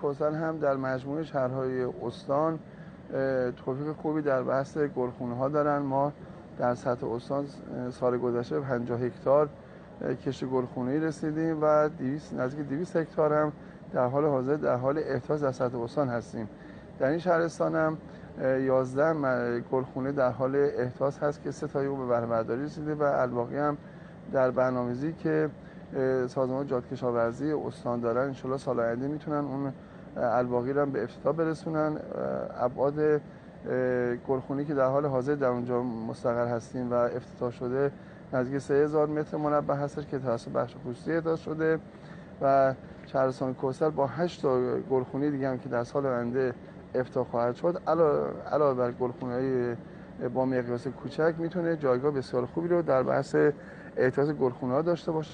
کوثر هم در مجموعه شهرهای استان توفیق خوبی در بحث گلخونه‌ها دارن. ما در سطح استان سال گذشته 50 هکتار کشت گلخونه‌ای رسیدیم و نزدیک 200 هکتار هم در حال حاضر در حال احداث در سطح استان هستیم. در این شهرستان هم 11 گلخونه در حال احداث هست که 3 تایی به بهره برداری رسیده و الباقی هم در برنامه‌ریزی که سازمان جاده‌کشاورزی استان دارن ان شاءالله سال آینده میتونن اون الباقی رو هم به افتتاح برسونن. ابعاد گلخونه‌ای که در حال حاضر در اونجا مستقر هستیم و افتتاح شده نزدیک 3000 متر مربع هستش که توسط بخش خصوصی احداث شده و شهرستان کوثر با 8 تا گلخونه دیگه هم که در سال آینده افتتاح خواهد شد علاوه بر گلخونه‌های با مقیاس کوچک میتونه جایگاه بسیار خوبی رو در بحث احداث گلخونه‌ها داشته باشه.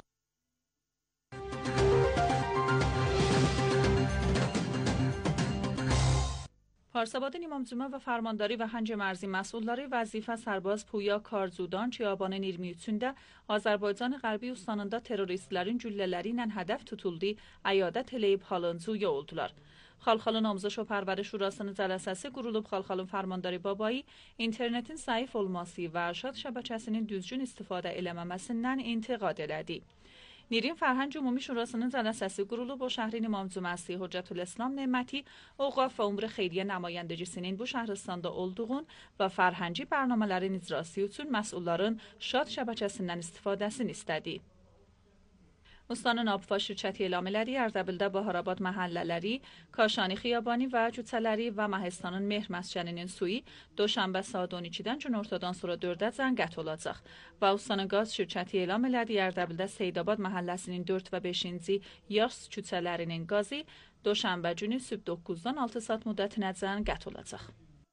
پارساباد نیمامزومه و فرمانداری ve Hancı Merzi məsulları vəzifə Sərbaz Puya Karzudan Çiyabanın 23-də Azərbaycan Qərbi Ustanında terroristlərin güllələri ilə hədəf tutuldu, əyadət eləyib halıncuya oldular. Xalxalın Amuzaj və Pərvəriş Şurasının cələsəsi qurulub. Xalxalın Fərmandarı Babayı internetin zəif olması və ərşad şəbəkəsinin düzgün istifadə eləməməsindən intiqad elədi. Nirin Fərhəng Ümumi Şurasının cələsəsi qurulub. O şəhrin İmam-Cüməsi Hüccətülislam Neməti Oqaf və Umre Xeyriyyə nümayəndəcisinin bu şəhristanda olduğun və fərhəngi bərnamələrin icrası üçün məsulların şad şəbəkəsindən istifadəsini istədi. Ustanın Abfa şirkəti elan elədi. Ərdəbildə Baharabad məhəllələri, Kaşani xiyabani və küçələri və Məhəstanın Mehr məscidinin suyu Doşənbə saat 12-dən günortadan sonra 4-ə qət olacaq. Və Ustanın qaz şirkəti elan elədi. Ərdəbildə Seydabad məhəlləsinin 4 və 5-ci yaş küçələrinin qazı Doşənbə günü sübh 9-dan 6 saat müddətinəcən qət olacaq.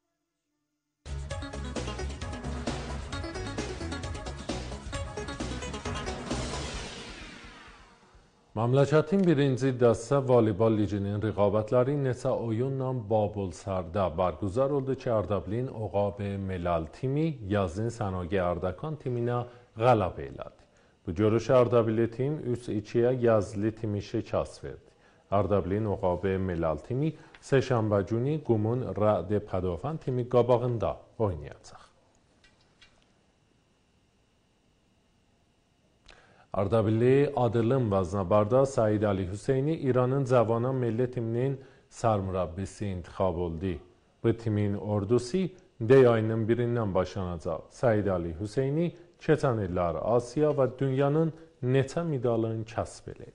Məmləkətin birinci dəstə voleybol liginin rəqabətləri neçə oyunla Babulsarda barguzar oldu ki, Ərdəbilin Oqab Melal timi yazın Sənaye Ardakan timinə qələbə elədi. Bu görüş Ərdəbili tim 3-2-yə yazılı timi şikast verdi. Ərdəbilin Oqab Melal timi Səhşənbə günü Qumun Rəd Pədofan timi qabağında oynayacaq. Ərdəbilli Adılım vəznəbarda Said Ali Hüseyni İranın Cavan milli timinin sərmürəbbisi intikhab oldu. Bu timin ordusu dey ayının 1-dən başlanacaq. Said Ali Hüseyni keçən illər Asiya və dünyanın neçə medalını kəsb edib.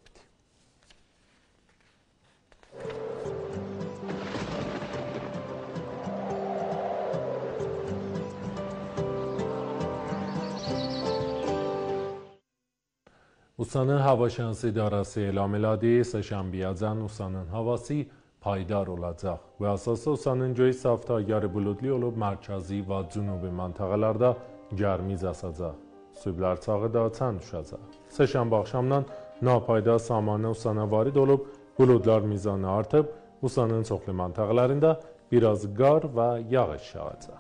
Ustanın Hava Şansı İdarəsi elan elədi. Səhşənbəyəcən Ustanın havası paydar olacaq və əsasda Ustanın göy saftagari buludlu olub mərkəzi və cünubi məntəqələrdə gərmiz əsəcək. Süblər çağı da çən düşəcək. Səhşənbə axşamdan napaydar samanə Ustana varid olub, buludlar mizanı artıb, Ustanın çoxlu məntəqələrində biraz qar və yağış yağacaq.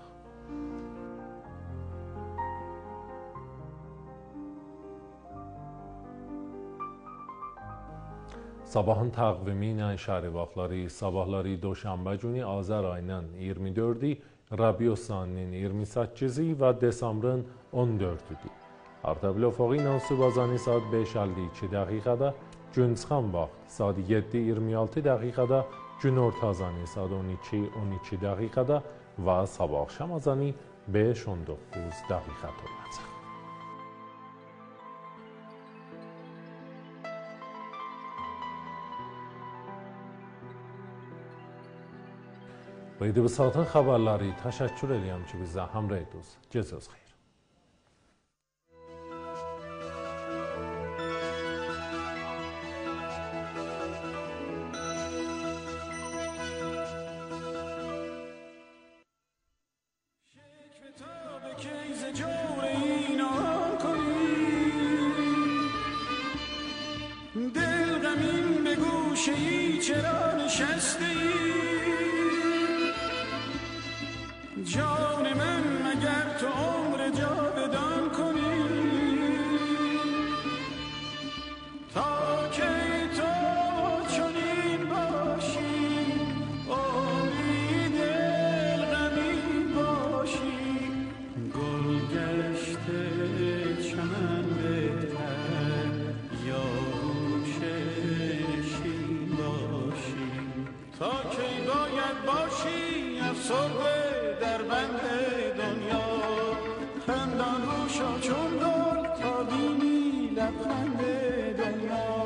Sabahın təqvimi ilə şəhəri vaxtları sabahları Doşənbə günü Azər ayının 24-ü, Rabiyosanın 28-i və Desambrın 14-üdür. Ərdəbil ofağı ilə subazani saat 5:52 dəqiqədə, gün çıxan vaxt saat 7:26 dəqiqədə, gün orta azanı saat 12:12 dəqiqədə və sabah axşam azanı 5:19 dəqiqədə olacaq. Bu saatın xəbərləri təşəkkür edirəm ki, bizə həmrəy ediniz. Gecəniz xeyir. جان من مگر تو عمر جاودان کنی تا که تو چنین باشی تا کی باید باشی افسرده در بند دنیا، خندان روشا چون گل تا بینی لبخند دنیا.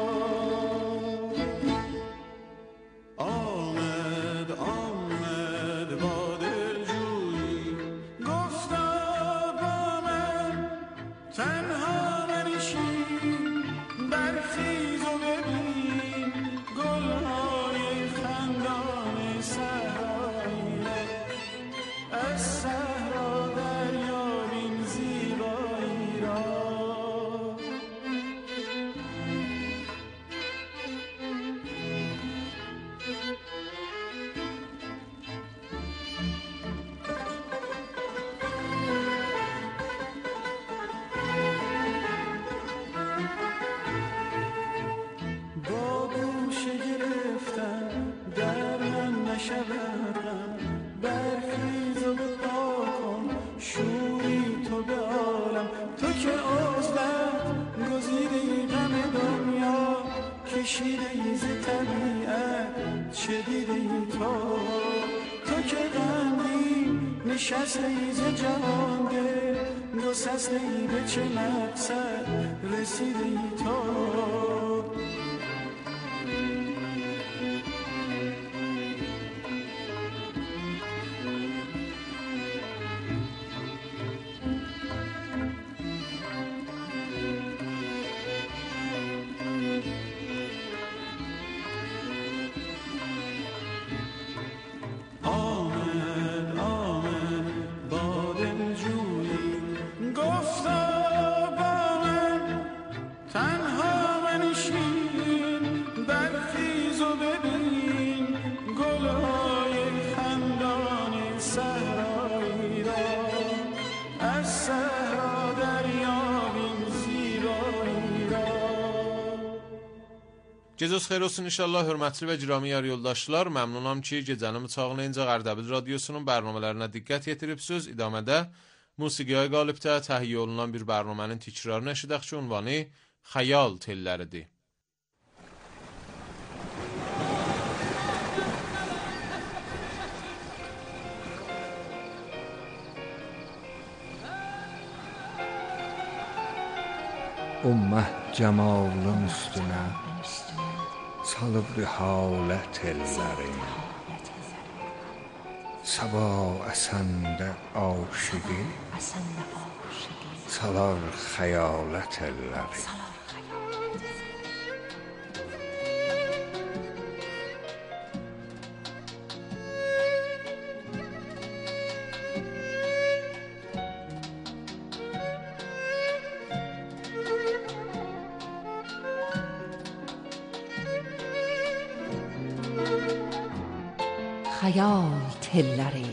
آمد آمد با دلجویی، گفتا با من تنها منشین، برخیز و ببین گلهای خندان صحرایی، از صحرا دریابین زیبایی را. با گوشه گرفتن در من نشود غم، برخیز و بپا کن شوری تو به عالم، تو که عزلت گزیده غم دنیا، کشیده ای ز طبیعت چه دیده ای تو که غمگین نشسته ای ز جهان دل، گسسته ای به چه مقصد رسیده ای تو. آمد آمد با دلجویی، گفتا با من تنها منشین، برخیز و ببین گلهای خندان صحرایی را، از صحرا دریابین زیبایی را. Gecəniz xeyir olsun inşallah, hörmətli və girami yar yoldaşlar. Məmnunam ki, gecənin bıçağınıncə Qərdəbil radiosunun bərnamələrinə diqqət yetiribsiniz. İdamədə musiqiyə qalibdə təhiyyə olunan bir bərnamənin tikrarını eşidək ki, ünvanı Xəyal telləridir. Ummah cemalın üstüne salıb halət ellərin, sabah əsəndə aşıqi salar xəyalət ellərin. Xəyal telləri.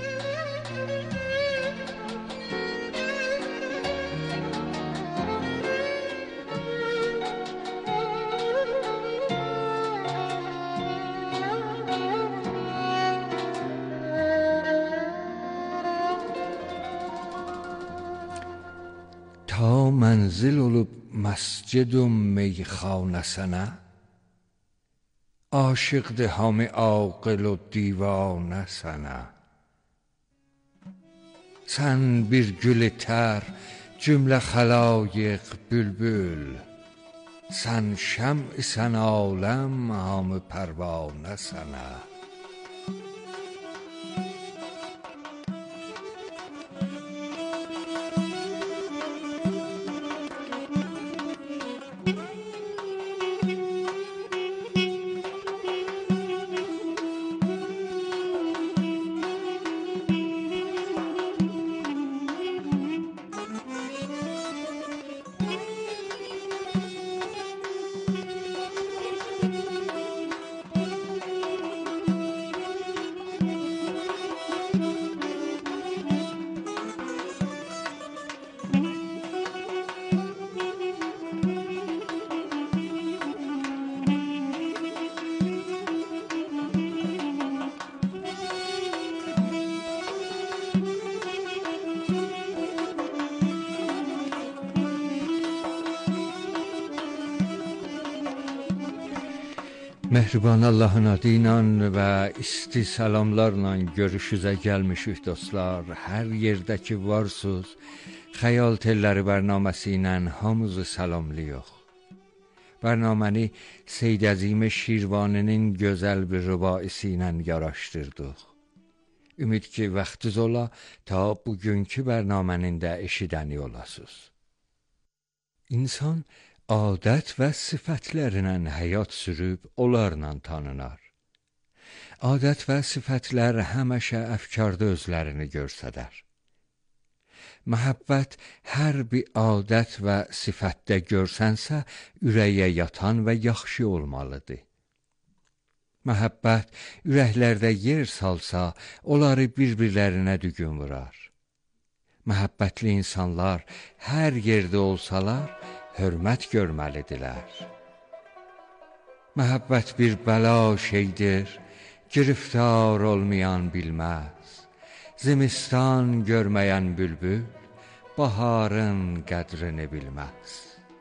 تا منزل olub məscidun meyxanəsənə, aşıqdır hamı aqil o divanə sənə. Sən bir gül-i tər, cümlə xəlayiq bülbül, sən şəm-i sən aləm, hamı pərvanə sənə. Mehriban Allahın adı ilə və isti salamlarla görüşüzə gəlmişik dostlar. Hər yerdə ki varsınız, Xəyal Telləri bərnaməsi ilə hamınızı salamlayıq. Bərnaməni Seyd Əzim Şirvaninin gözəl bir rübaisi ilə yaraşdırdıq. Ümid ki vaxtınız ola ta bugünkü bərnamənin də eşidəni olasınız. İnsan adət və sifətlərlə həyat sürüb onlarla tanınar. Adət və sifətlər həmişə əfkarda özlərini göstərər. Məhəbbət hər bir adət və sifətdə görsənsə, ürəyə yatan və yaxşı olmalıdır. Məhəbbət ürəklərdə yer salsa, onları bir-birlərinə dügün vurar. Məhəbbətli insanlar hər yerdə olsalar, hörmət görməlidirlər. Məhəbbət bir bəla şeydir, giriftar olmayan bilməz. Zimistan görməyən bülbül, baharın qədrini bilməz.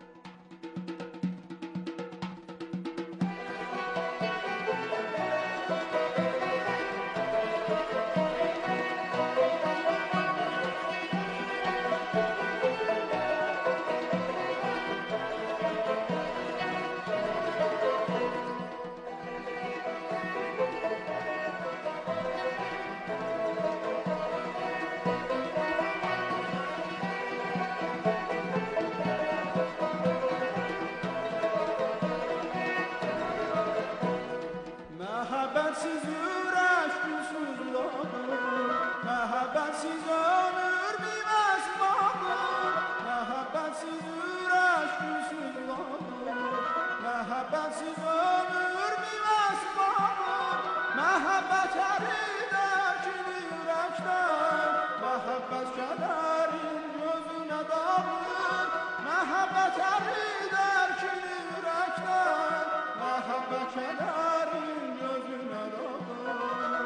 Məhəbbətsiz ürək gülsüz olur, məhəbbətsiz ömür bilməz bağır. Məhəbbətsiz ürək gülsüz olur, məhəbbətsiz ömür bilməz bağır. Məhəbbət əridər kimi ürəkdən, məhəbbət kədərin gözünə dağılır. Məhəbbət əridər kimi ürəkdən, məhəbbət kədərin gözünə dağılır.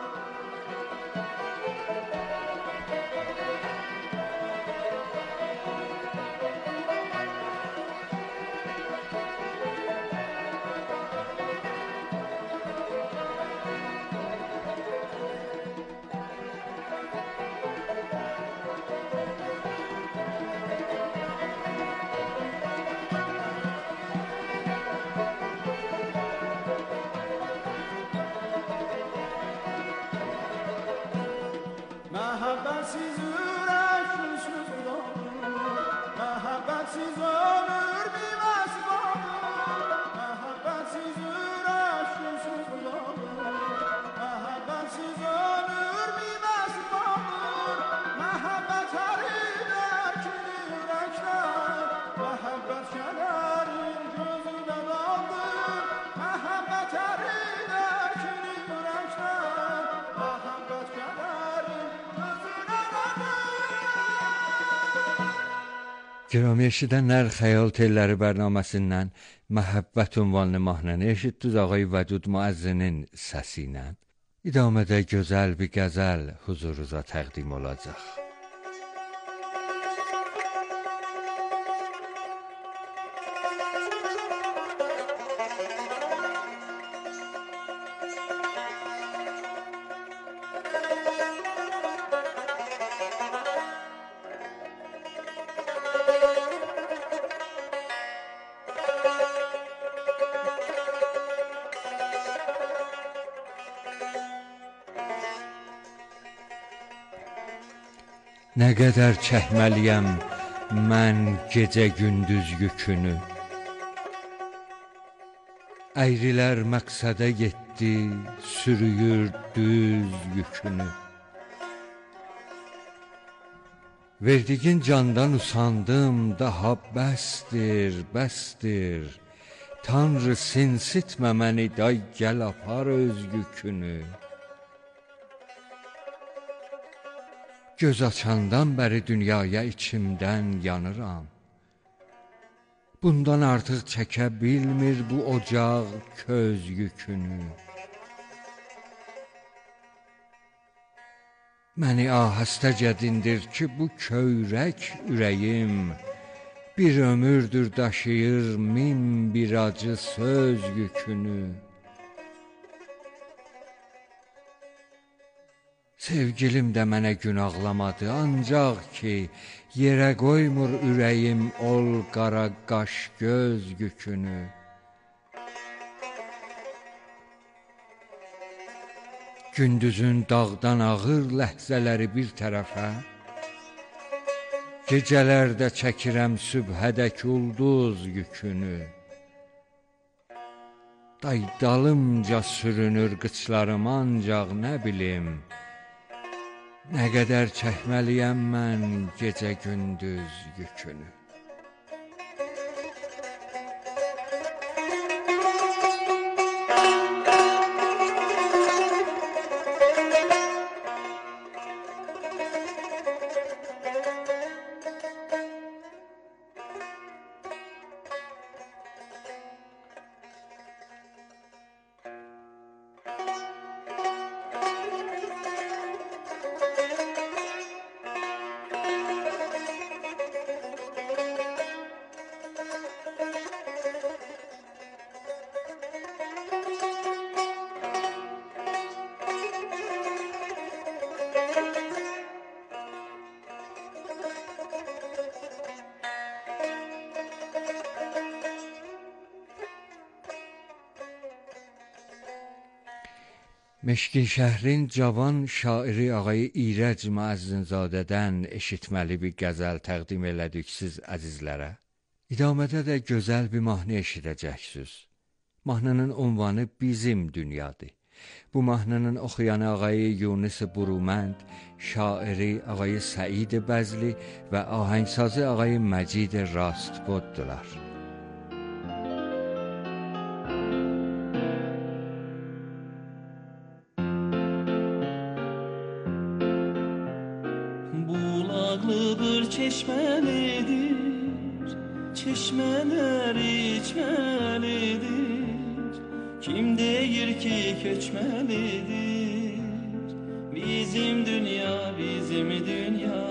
Məhəbbətsiz ürək gülsüz olur, məhəbbətsiz ömür bilməz bağır. Məhəbbətsiz ürək gülsüz olur, məhəbbətsiz ömür bilməz bağır. Məhəbbət əridər kimi ürəkdən, məhəbbət kədərin gözünə dağılır. Məhəbbət əridər kimi ürəkdən, məhəbbət kədərin Gərami eşidənlər, Xəyal Telləri bərnaməsindən Məhəbbət ünvanlı mahnını eşitdiniz ağay Vədud Müəzzinin səsi ilə. İdamədə gözəl bir qəzəl huzurunuza təqdim olacaq. Nə qədər çəkməliyəm mən gecə gündüz yükünü. Əyrilər məqsədə getdi, sürüyür düz yükünü. Verdiğin candan usandım, daha bəsdir, bəsdir. Tanrı sinsitmə məni, day gəl apar öz yükünü. Göz açandan bəri dünyaya içimdən yanıram. Bundan artıq çəkə bilmir bu ocaq köz yükünü. Məni ahəstəcə dindir ki, bu köyrək ürəyim bir ömürdür daşıyır min bir acı söz yükünü. Sevgilim də mənə gün ağlamadı, ancaq ki yerə qoymur ürəyim ol qara qaş göz yükünü. Gündüzün dağdan ağır ləhzələri bir tərəfə, gecələrdə çəkirəm sübhədək ulduz yükünü. Dalımca sürünür qıçlarım, ancaq nə bilim, nə qədər çəkməliyəm mən gecə gündüz yükünü. Meşkin şəhrin cavan şairi ağayı İrəc Müəzzinzadədən eşitməli bir qəzəl təqdim elədik siz əzizlərə. İdamədə də gözəl bir mahnı eşidəcəksiniz. Mahnının ünvanı Bizim Dünyadır. Bu mahnının oxuyanı ağayı Yunus Burumənd, şairi ağayı Səid Bəzli və ahəngsazı ağayı Məcid Rastboddular. Bulaqlıdır, çeşməlidir, çeşmələr içməlidir. Kim deyir ki köçməlidir? Bizim dünya, bizim dünya.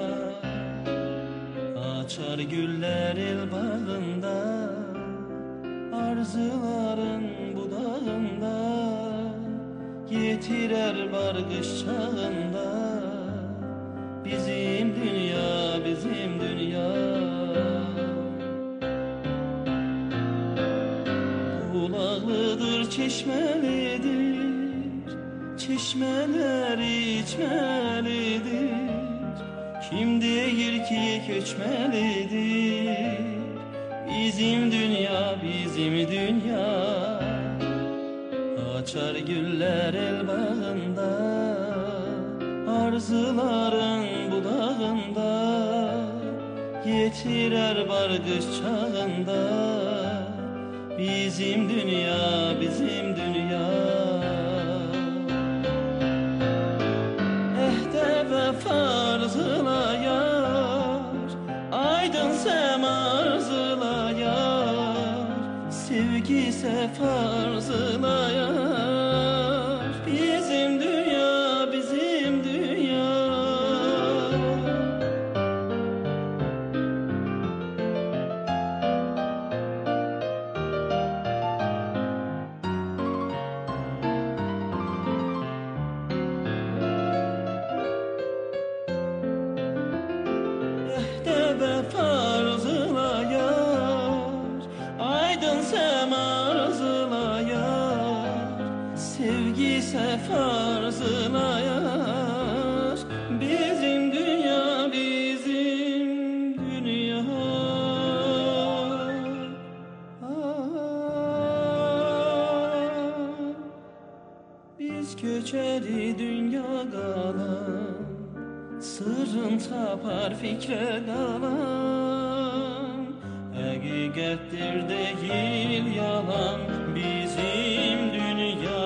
Açar güller el bağında, arzuların budağında. Yetirer bar qış çağında. Bizim dünya, bizim dünya. Bulaqlıdır, çeşməlidir, çeşmələr içməlidir. Kim deyir ki köçməlidir? Bizim dünya, bizim dünya. Açar güller el bağında, arzuların budağında. Yetirer bar qış çağında. Bizim dünya, bizim dünya. Ehdə vəfa arzulayar, aydın səma arzulayar. Sevgi səfa arzulayar. Bizim dünya, bizim dünya. Farzılayar. Bizim dünya, bizim dünya. Biz köçeri dünya qalan, sırrın tapar fikre qalan. Həqiqətdir deyil yalan, bizim dünya.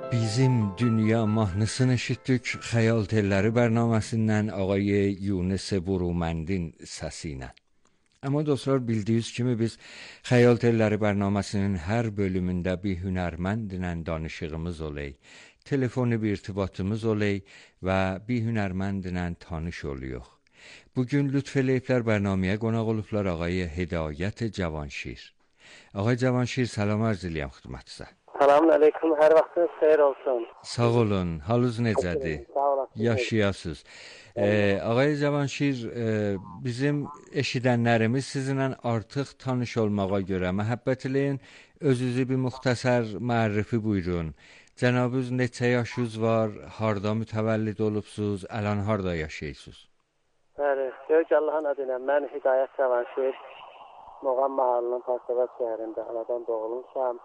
Bizim Dünya mahnısını eşitdik Xəyal Telləri bərnaməsindən ağay Yunus Buruməndin səsi ilə. Amma dostlar, bildiyiniz kimi biz Xəyal Telləri bərnaməsinin hər bölümündə bir hünərməndlə danışığımız olay, telefoni bir irtibatımız olay və bir hünərməndlə tanış oluyor. Bugün lütf eləyiblər bərnaməyə qonaq olublar ağay Hidayət Cavanşir. Ağay Cavanşir, salam arz eləyəm xidmətinizə. Selamun aleyküm, her vaxtınız xeyir olsun. Sağ olun, halınız necədir? Sağ olasın. Yaşayasınız. Ağay Cavanşir, bizim eşidənlərimiz sizinlə artıq tanış olmağa görə məhəbbət eləyin, özünüzü bir müxtəsər müərrifi buyurun. Cənabınız neçə yaşınız var, harda mütəvəllid olubsuz, əlan harda yaşayırsınız? Bəli, böyük Allahın adıyla mən Hidayət Cavanşir, Moğan Mahallının Parsabad şəhərində anadan doğulmuşam.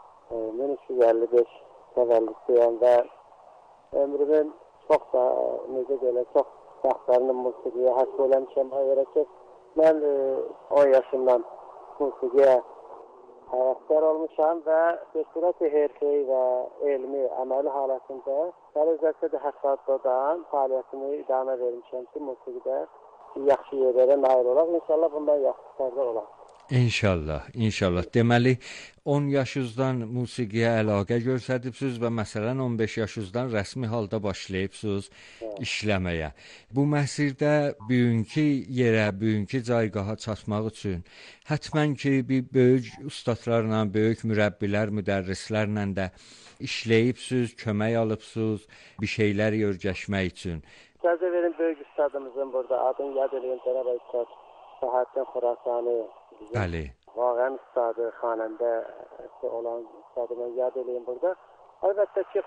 1355 təvəllüdlüyəm və ömrümün çox da, necə deyələr, çox vaxtlarını musiqiyə həsb eləmişəm. O görə ki, mən 10 yaşımdan musiqiyə həvəskar olmuşam və bir sürəti hərfəyi və elmi, əməli halətində Səlizəsə də Həssaddan fəaliyyətini idamə vermişəm ki, musiqidə yaxşı yerlərə nail olaq. İnşallah bundan yaxşı fərdə olaq. İnşallah, inşallah. Deməli, 10 yaşınızdan musiqiyə əlaqə göstəribsiniz və məsələn 15 yaşınızdan rəsmi halda başlayıbsınız işləməyə. Bu məsirdə bugünkü yerə, bugünkü caygaha çatmaq üçün həttəmən ki, bir böyük ustadlarla, böyük mürəbbilər, müdərrislərlə də işləyibsiniz, kömək alıbsınız bir şeylər öyrəşmək üçün. İcazə verin, böyük ustadımızın burada adını yad edin, Cənab Ustad Səhəddin Xurasani. Bəli. Vağən ustadı, xanəndə olan ustadımı yad edeyim burada. Əlbəttə ki,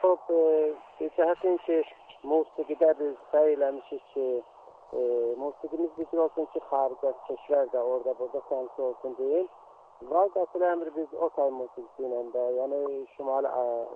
cəhətin ki, musiqidə biz səy eləmişik ki, musiqimiz bütün olsun ki, xaricə keşvər də orada, burada təmsil olsun deyil. Vaqətil əmr biz o tay musiqisi ilə də, yəni Şimali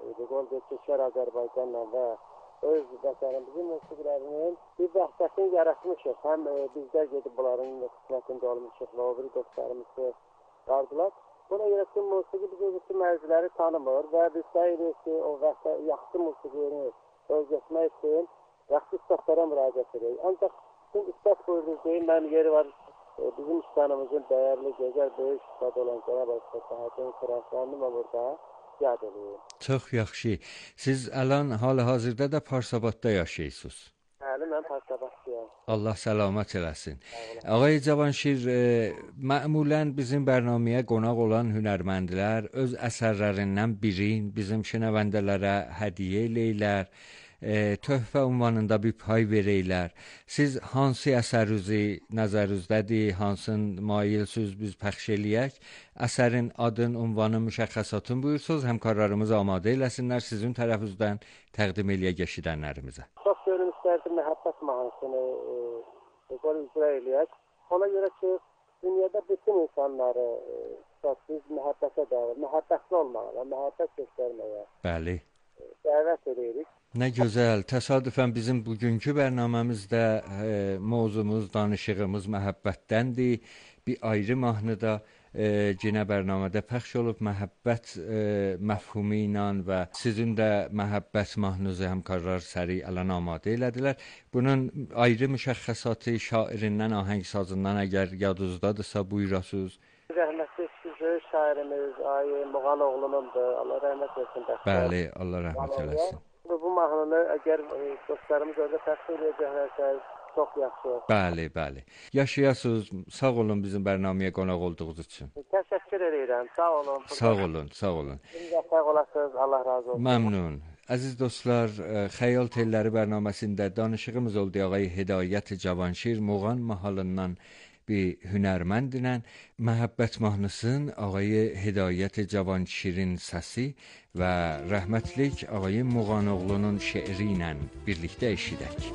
keşvər Azərbaycanla və öz vətənimizin musiqilərinin bir vəhdətini yaratmışıq. Həm bizdə gedib bunların xidmətində olmuşuq və o bir dostlarımız qardılar. Buna görə ki, musiqi bizim bütün mərziləri tanımır və biz səyirik ki, o yaxşı musiqini özləşmək üçün yaxşı ustadlara müraciət edirik. Ancaq bütün ustad buyurduğunuz deyil, mənim yeri var bizim üstanımızın dəyərli, gözəl, böyük ustad olan Cənab Ustad Səhəddin Xurasani burada yad edeyim. Çox yaxşı. Siz əlan hal-hazırda da Parsabadda yaşayırsınız. Bəli, mən Parsabaddayam. Allah səlamət eləsin. Ağay Cavanşir, məmulən bizim bərnaməyə qonaq olan hünərməndlər öz əsərlərindən birin bizim şənəvəndələrə hədiyyə eləyirlər, töhfə ünvanında bir pay verəylər. Siz hansı əsərinizi nəzərinizdədir, hansını mailsiniz biz pəxş eləyək? Əsərin adın, ünvanın, müşəxxəsatını buyursunuz, həmkarlarımız amadə eləsinlər sizin tərəfinizdən təqdim eləyə keçidənlərimizə. Çox görün istərdim məhəbbət mahnısını icra eləyək. Ona görə ki, dünyada bütün insanları biz məhəbbətə dəvət, məhəbbətli olmağa, məhəbbət göstərməyə Bəli. Dəvət edirik. Nə gözəl. Təsadüfən bizim bugünkü bərnaməmizdə mövzumuz, danışığımız məhəbbətdəndir. Bir ayrı mahnıda yenə bərnamədə pəxş olub məhəbbət məfhumu ilə və sizin də məhəbbət mahnınızı həmkarlar səri əlan amadə elədilər. Bunun ayrı müşəxxəsatı şairindən, ahəngsazından əgər yadınızdadırsa buyurasınız. Rəhmətli böyük şairimiz Ay Moğan oğlunundur. Allah rəhmət etsin. Bəli, Allah rəhmət eləsin. Bu mahnını əgər dostlarımız orada pəxş edəcəklərsə çox yaxşı olur. Bəli, bəli. Yaşayasınız. Sağ olun bizim bərnaməyə qonaq olduğunuz üçün. Təşəkkür edirəm. Sağ olun. Sağ olun, sağ olun. Sağ olasınız. Allah razı olsun. Məmnun. Əziz dostlar, Xəyal Telləri bərnaməsində danışığımız oldu ağay Hidayət Cavanşir Moğan mahallından bir hünərməndlə məhəbbət mahnısın ağay Hidayət Cavanşirin səsi və rəhmətlik ağay Moğan oğlunun şeiri ilə birlikdə eşidək.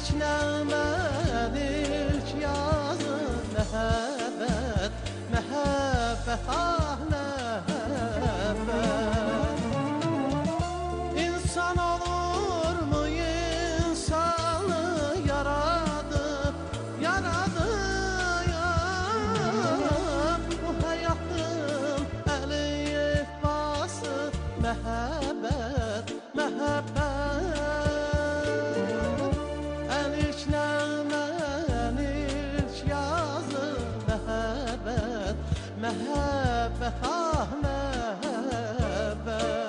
Əlikləmən ilk yazım məhəbbət, məhəbbət, ah məhəbbət. İnsan olurmu insanı yaradıb, yaradıyam. Bu həyatın əlifbası məhəbbət, məhəbbət. Məhəbbət, ah məhəbbət.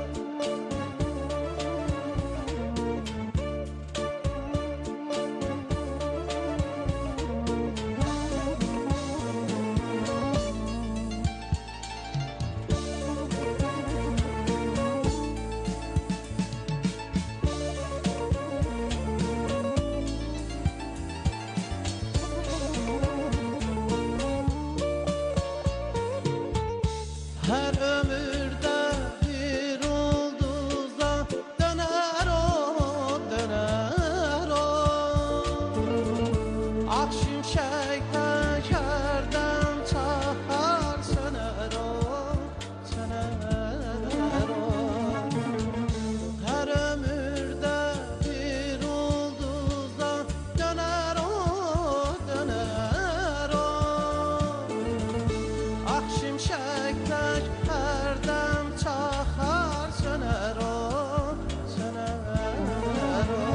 Her ömürde bir ulduza döner o, döner o. Ak şimşek pencereden çakar söner o, söner o. Her ömürde bir ulduza döner o, döner o. Ak şimşek perden çakar söner o, söner o.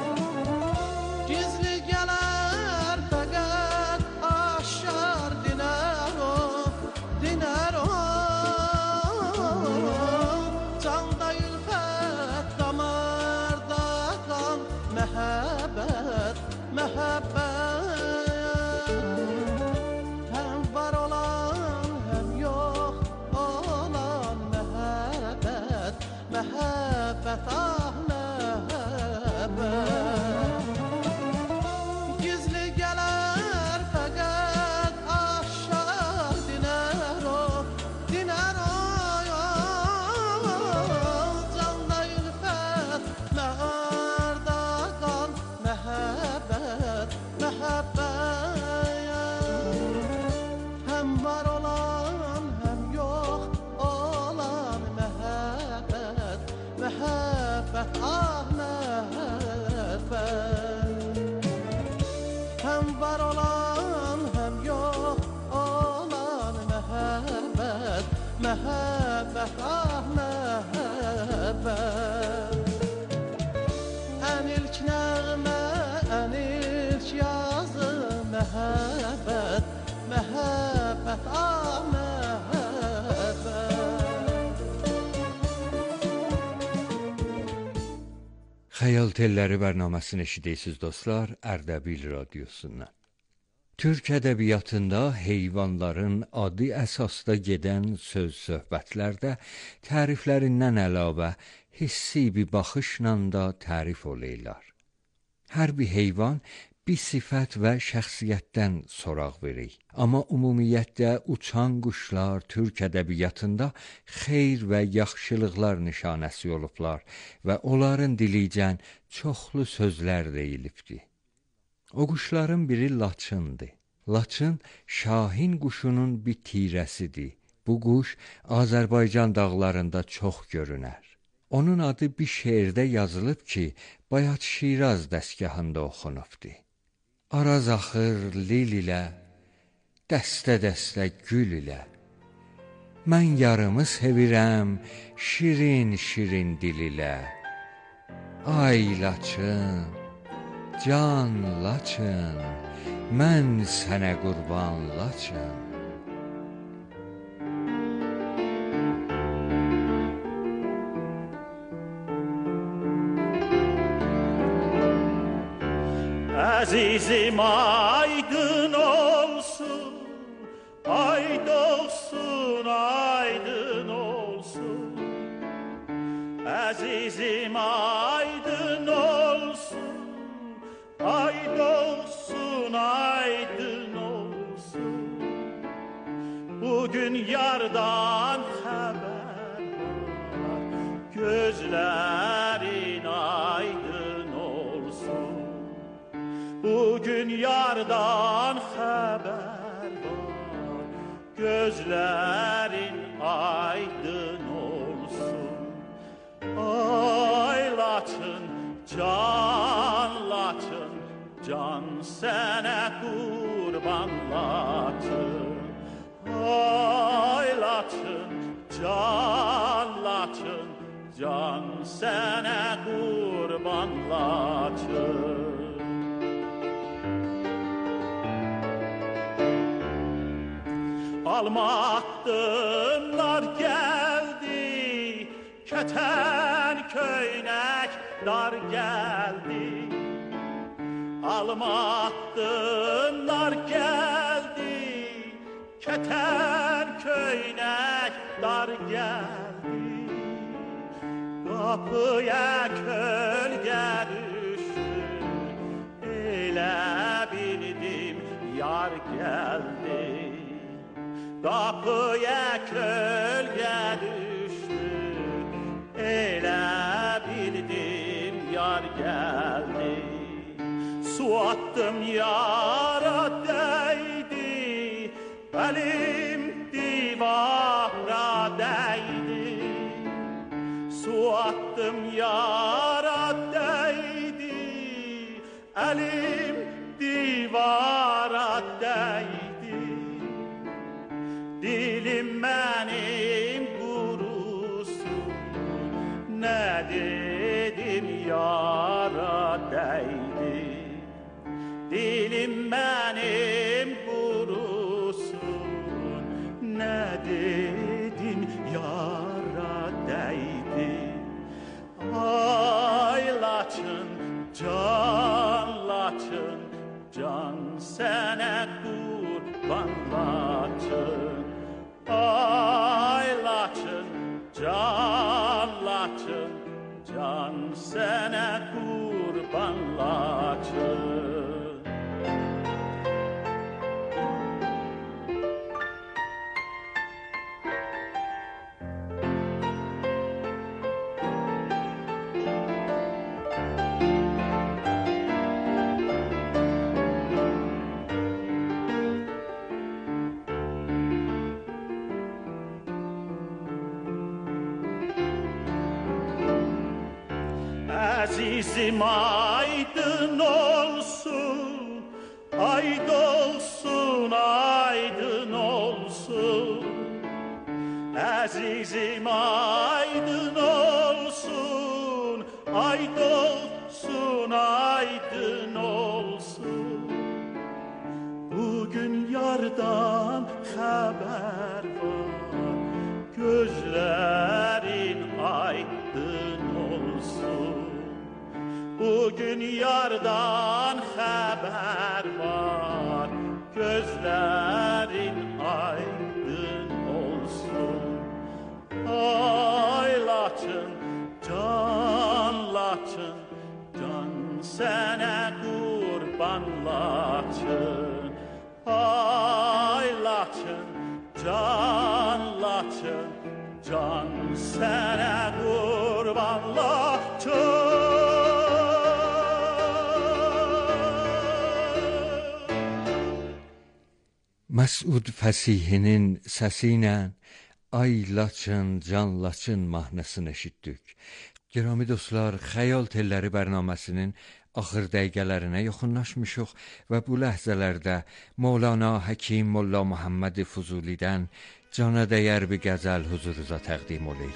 Gizli gelir fakat aşar diner o, diner o. Canda ülfet, damarda kan, mehabbet, mehabbet. Hem var olan hem yok olan mehabbet, mehabbet, ah mehabbet. Gizli gelir fakat aşar diner o, diner o. Canda ülfet, meharda kan, mehabbet, mehabbet. Hem var olan hem yok olan mehabbet, mehabbet, ah mehabbet. Hem var olan hem yok olan mehabbet, mehabbet, ah mehabbet. En ilk nəğmə, en ilk yazı mehabbet, mehabbet, ah mehabbet. Xəyal telləri bərnaməsini eşidirsiniz dostlar, Ərdəbil radiosundan. Türk ədəbiyyatında heyvanların adı əsasda gedən söz-söhbətlərdə təriflərindən əlavə hissi bir baxışla da tərif olurlar. Hər bir heyvan bir sifət və şəxsiyyətdən soraq verir. Amma ümumiyyətlə uçan quşlar Türk ədəbiyyatında xeyr və yaxşılıqlar nişanəsi olublar və onların dilicən çoxlu sözlər deyilibdi. O quşların biri laçındır. Laçın şahin quşunun bir tirəsidir. Bu quş Azərbaycan dağlarında çox görünər. Onun adı bir şeirdə yazılıb ki, Bayat Şiraz dəstgahında oxunubdur. Araz axır lil ilə, dəstə-dəstə gül ilə. Mən yarımı sevirəm şirin-şirin dil ilə. Ay laçın, can laçın, mən sənə qurban laçın. Azizim aydın olsun, aydolsun, aydın olsun. Azizim aydın olsun, aydolsun, aydın olsun. Bugün yardan haber var, gözlerin aydın olsun. Bugün yardan haber var, gözlerin aydın olsun. Ay Laçın, can Laçın, can sana kurban Laçın. Ay Laçın, can Laçın, can sana kurban Laçın. Almaktınlar geldi, keten köynek dar geldi. Almaktınlar geldi, keten köynek dar geldi. Kapıya kölge düştü, elə bildim yar geldi. Kapıya kölge düştü, elə bildim yar geldi. Su attım yara değdi, elim divara değdi. Su attım yara değdi, elim divara değdi. Dilim benim kurusun, ne dedim yara değdi. Dilim benim kurusun, ne dedim yara değdi. Ay Laçın, can Laçın, can sana kurban Laçın. Ay Laçın, can Laçın, can sana kurban Laçın. Azizim aydın olsun, aydın olsun, aydın olsun. Azizim aydın olsun, aydın olsun, aydın olsun. Bugün yardan haber var, gözlerin aydın olsun. Bugün yardan haber var, gözlerin aydın olsun. Ay Laçın, can Laçın, can sana kurban Laçın. Ay Laçın, can Laçın, can sana kurban Laçın. Məsud Fəsihinin səsi ilə Ay Laçın, Can Laçın mahnısını eşitdik. Girami dostlar, Xəyal Telləri bərnaməsinin axır dəqiqələrinə yaxınlaşmışıq və bu ləhzələrdə Mövlana Həkim Molla Muhammed Fuzulidən cana dəyər bir qəzəl huzurunuza təqdim oluyuz.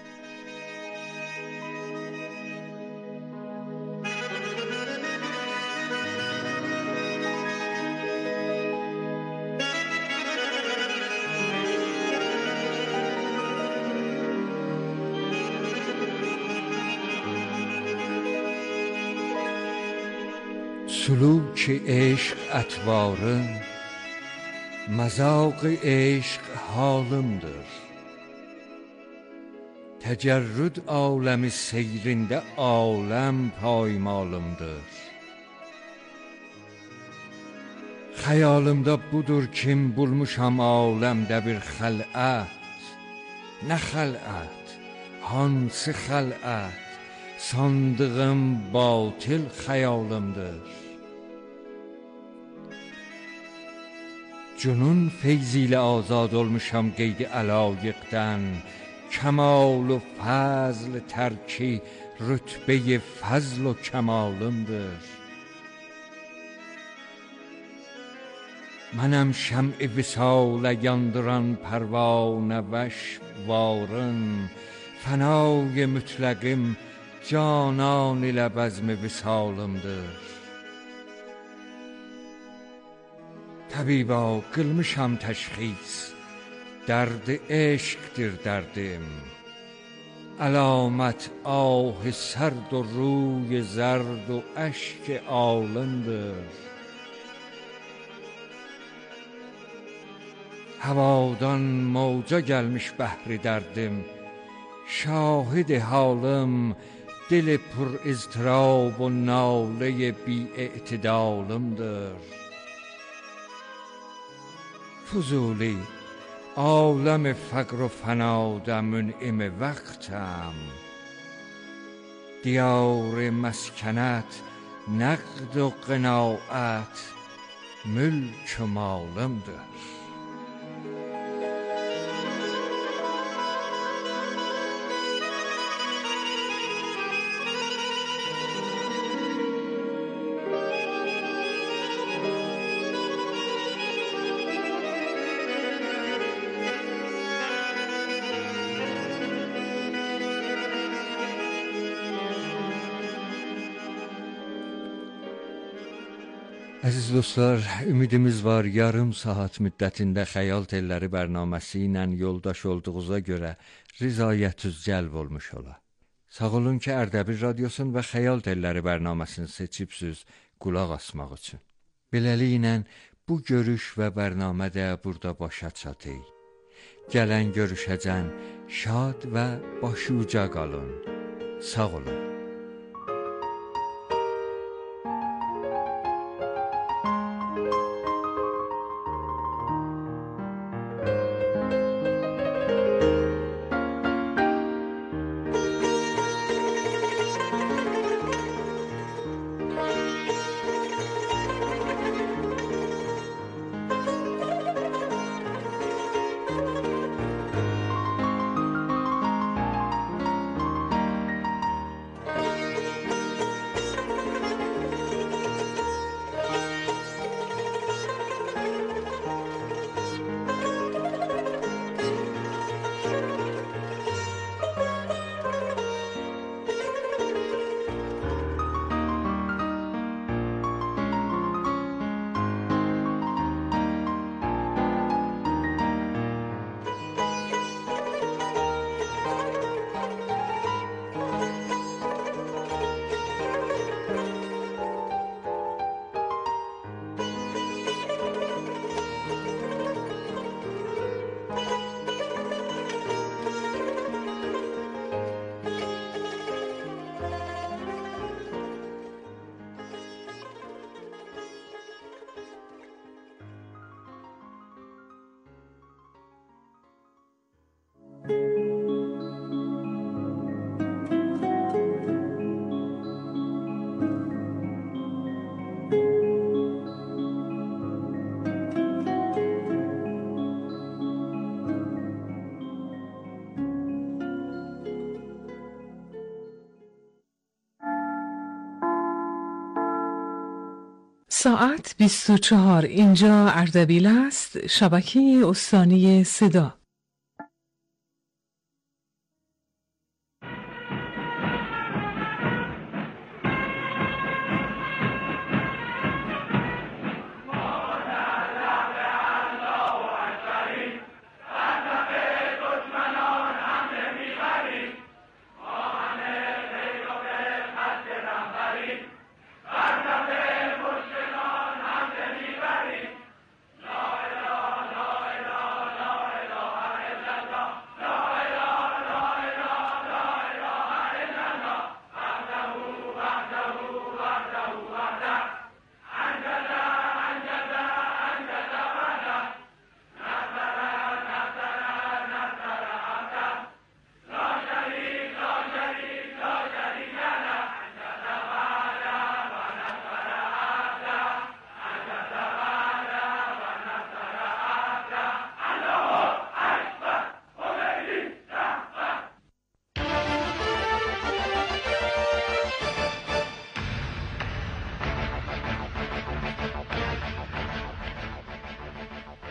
سلوک عشق اتوارım, مذاق عشق halımdır. Təcərrüd aləmi seyrində aləm paymalımdır. Xəyalımda budur kim bulmuşam aləmdə bir xələt. Nə xələt, hansı xələt, sandığım batil xəyalımdır. Cünun feyziyle azad olmuşam qeydi əlaqıqdən, Kəmal و fəzl tərki rütbə-i fəzl و kəmalımdır. Mənəm şəm-i visalə yandıran pərvanə vəşvarın, Fənay mütləqim canan ilə bəzm-i visalımdır. Təbiba qılmışam təşxis, dərd-i eşqdir dərdim, Əlamət ah-ı sərd و روی zərd و əşq alındır. Havadan mavca gəlmiş bəhri dərdim, şahid halım, dil پر اضطراب و ناله بی اعتدالımdır. فضولی عالم فقر و فنادا منعم وقتم، دیار مسکنت نقد و قناعت ملک و مالımdır. Əziz dostlar, ümidimiz var yarım saat müddətində Xəyal Telləri bərnaməsi ilə yoldaş olduğuza görə rizayətüz cəlb olmuş ola. Sağ olun ki, Ərdəbil Radiosun və Xəyal Telləri bərnaməsini seçibsiniz qulaq asmaq üçün. Beləliklə, bu görüş və bərnamə də burada başa çatır. Gələn görüşəcən şad və başuca qalın. Sağ olun. ساعت 24 اینجا اردبیل است، شبکه استانی صدا.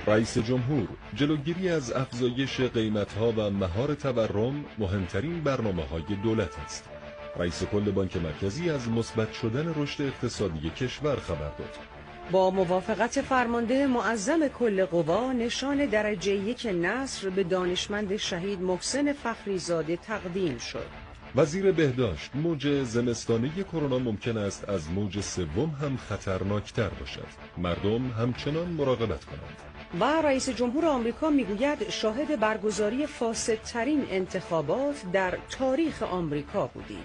رئیس جمهور: جلوگیری از افزایش قیمت‌ها و مهار تورم مهمترین برنامه‌های دولت است. رئیس کل بانک مرکزی از مثبت شدن رشد اقتصادی کشور خبر داد. با موافقت فرمانده معظم کل قوا، نشان درجه 1 نصر به دانشمند شهید محسن فخریزاده تقدیم شد. وزیر بهداشت: موج زمستانه کرونا ممکن است از موج سوم هم خطرناکتر باشد. مردم همچنان مراقبت کنند. و رئیس جمهور آمریکا میگوید شاهد برگزاری فاسدترین انتخابات در تاریخ آمریکا بودیم.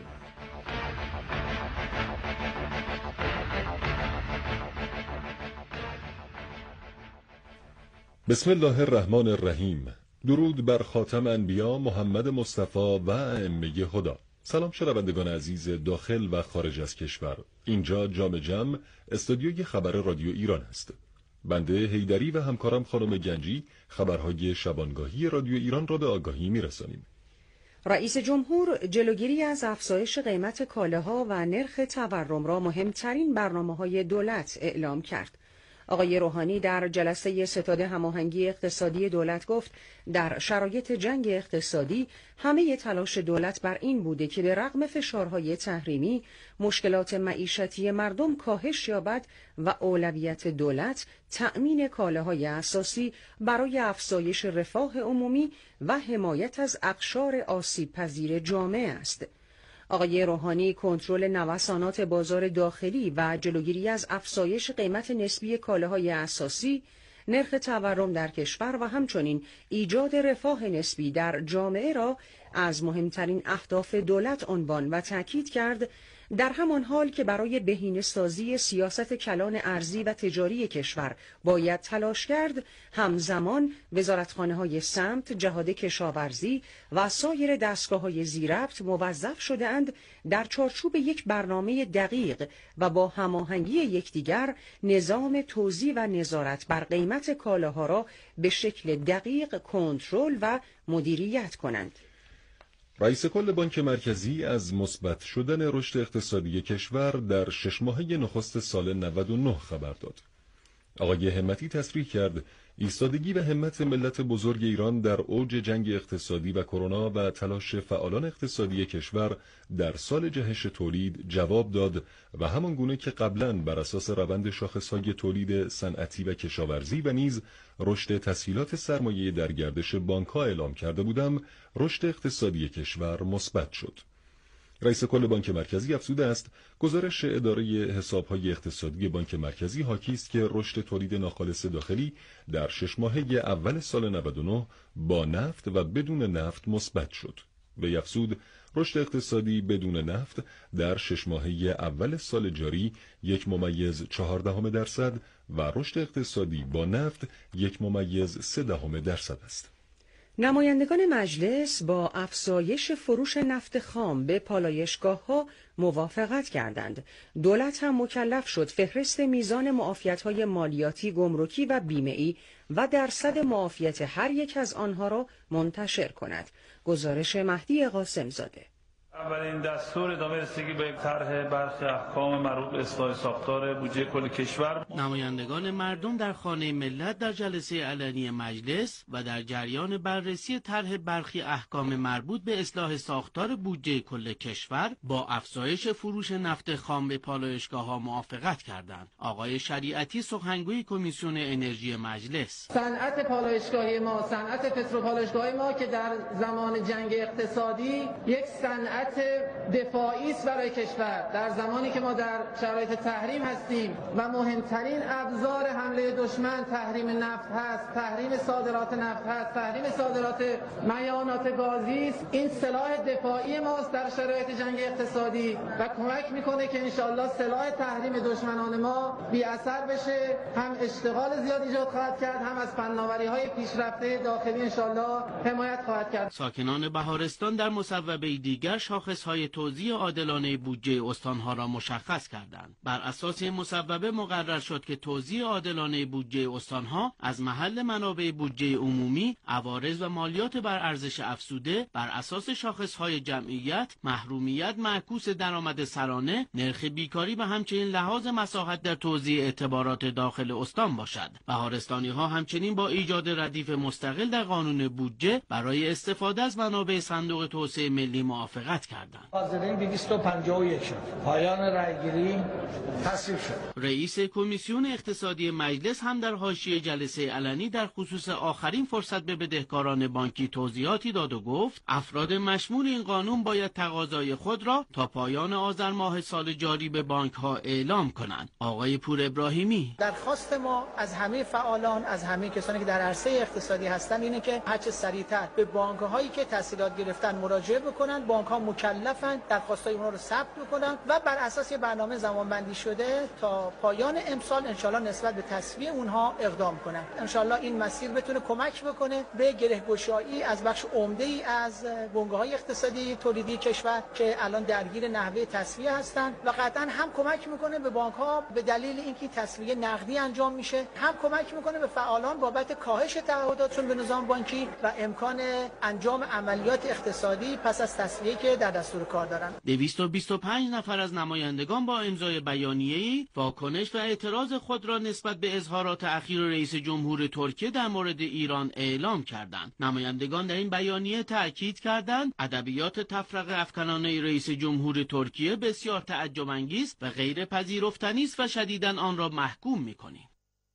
بسم الله الرحمن الرحیم. درود بر خاتم انبیا محمد مصطفی و ائمه هدی. سلام شنوندگان عزیز داخل و خارج از کشور. اینجا جام جم استودیوی خبر رادیو ایران است. بنده حیدری و همکارم خانم گنجی خبرهای شبانگاهی رادیو ایران را به آگاهی میرسانیم. رئیس جمهور جلوگیری از افزایش قیمت کالاها و نرخ تورم را مهمترین برنامه‌های دولت اعلام کرد. آقای روحانی در جلسه ستاد هماهنگی اقتصادی دولت گفت در شرایط جنگ اقتصادی همه تلاش دولت بر این بوده که به رغم فشارهای تحریمی مشکلات معیشتی مردم کاهش یابد و اولویت دولت تأمین کالاهای اساسی برای افزایش رفاه عمومی و حمایت از اقشار آسیب‌پذیر جامعه است. آقای روحانی کنترل نوسانات بازار داخلی و جلوگیری از افزایش قیمت نسبی کالاهای اساسی، نرخ تورم در کشور و همچنین ایجاد رفاه نسبی در جامعه را از مهمترین اهداف دولت عنوان و تاکید کرد در همان حال که برای بهینه‌سازی سیاست کلان ارزی و تجاری کشور باید تلاش کرد، همزمان وزارتخانه‌های سمت، جهاد کشاورزی و سایر دستگاه‌های ذی‌ربط موظف شده‌اند در چارچوب یک برنامه دقیق و با هماهنگی یکدیگر نظام توزیع و نظارت بر قیمت کالاها را به شکل دقیق کنترل و مدیریت کنند. رئیس کل بانک مرکزی از مثبت شدن رشد اقتصادی کشور در 6 ماهه نخست سال 99 خبر داد. آقای همتی تصریح کرد ایستادگی و همت ملت بزرگ ایران در اوج جنگ اقتصادی و کرونا و تلاش فعالان اقتصادی کشور در سال جهش تولید جواب داد و همان گونه که قبلاً بر اساس روند شاخصهای تولید صنعتی و کشاورزی و نیز رشد تسهیلات سرمایه در گردش بانک‌ها اعلام کرده بودم، رشد اقتصادی کشور مثبت شد. رئیس کل بانک مرکزی افزوده است گزارش اداره حسابهای اقتصادی بانک مرکزی حاکی است که رشد تولید ناخالص داخلی در 6 ماهه اول سال 99 با نفت و بدون نفت مثبت شد. وی افزود رشد اقتصادی بدون نفت در 6 ماهه اول سال جاری 1.14% و رشد اقتصادی با نفت 1.3% است. نمایندگان مجلس با افزایش فروش نفت خام به پالایشگاه‌ها موافقت کردند. دولت هم مکلف شد فهرست میزان معافیت‌های مالیاتی، گمرکی و بیمه‌ای و درصد معافیت هر یک از آنها را منتشر کند. گزارش مهدی قاسم‌زاده. اولین دستور ادامه رسیدگی به طرح برخی احکام مربوط به اصلاح ساختار بودجه کل کشور. نمایندگان مردم در خانه ملت در جلسه علنی مجلس و در جریان بررسی طرح برخی احکام مربوط به اصلاح ساختار بودجه کل کشور با افزایش فروش نفت خام به پالایشگاه‌ها موافقت کردند. آقای شریعتی سخنگوی کمیسیون انرژی مجلس: صنعت پالایشگاهی ما، صنعت پتروپالایشگاهی ما که در زمان جنگ اقتصادی یک صنعت دفاعی است برای کشور، در زمانی که ما در شرایط تحریم هستیم و مهمترین ابزار حمله دشمن تحریم نفت هست، تحریم صادرات نفت هست، تحریم صادرات میانات گازی است، این سلاح دفاعی ماست در شرایط جنگ اقتصادی و کمک میکنه که انشالله سلاح تحریم دشمنان ما بی اثر بشه، هم اشتغال زیاد ایجاد خواهد کرد، هم از فناوری‌های پیشرفته داخلی انشالله حمایت خواهد کرد. ساکنان بهارستان در مصوبه دیگر شاخص‌های توزیع عادلانه بودجه استان‌ها را مشخص کردند. بر اساس این مصوبه مقرر شد که توزیع عادلانه بودجه استان‌ها از محل منابع بودجه عمومی، عوارض و مالیات بر ارزش افزوده بر اساس شاخص‌های جمعیت، محرومیت معکوس درآمد سرانه، نرخ بیکاری و همچنین لحاظ مساحت در توزیع اعتبارات داخل استان باشد. بهارستانی‌ها همچنین با ایجاد ردیف مستقل در قانون بودجه برای استفاده از منابع صندوق توسعه ملی موافقت کردند. حاضرین 251 شد. پایان رأیگیری تصویب شد. رئیس کمیسیون اقتصادی مجلس هم در حاشیه جلسه علنی در خصوص آخرین فرصت به بدهکاران بانکی توضیحاتی داد و گفت افراد مشمول این قانون باید تقاضای خود را تا پایان آذر ماه سال جاری به بانک‌ها اعلام کنند. آقای پور ابراهیمی: درخواست ما از همه فعالان، از همه کسانی که در عرصه اقتصادی هستند اینه که هر چه سریعتر به بانک‌هایی که تسهیلات گرفتن مراجعه بکنن. بانک‌ها مکلفن درخواستای اونها رو ثبت بکنن و بر اساس برنامه زمانبندی شده تا پایان امسال انشالله نسبت به تسویه اونها اقدام کنن. انشالله این مسیر بتونه کمک بکنه به گره‌گشایی از بخش عمده‌ای از بنگاه‌های اقتصادی تولیدی کشور که الان درگیر نحوه تسویه هستند و قطعاً هم کمک میکنه به بانک‌ها به دلیل اینکه تسویه نقدی انجام میشه، هم کمک میکنه به فعالان بابت کاهش تعهداتشون به نظام بانکی و امکان انجام عملیات اقتصادی پس از تسویه که در دستور کار دارن. 225 نفر از نمایندگان با امضای بیانیه‌ای واکنش و اعتراض خود را نسبت به اظهارات اخیر رئیس جمهور ترکیه در مورد ایران اعلام کردند. نمایندگان در این بیانیه تأکید کردند ادبیات تفرقه افکنانه رئیس جمهور ترکیه بسیار تعجب‌انگیز و غیر پذیرفتنی است و شدیداً آن را محکوم می‌کنیم.